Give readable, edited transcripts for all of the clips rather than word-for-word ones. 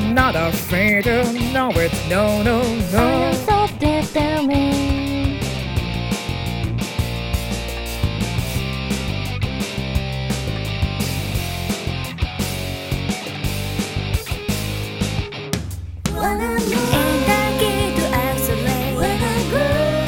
I'm not afraid to know it. No, no, no. I'm so determined. And I get to accelerate when I grow.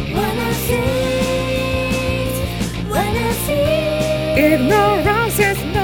When I see Ignorance is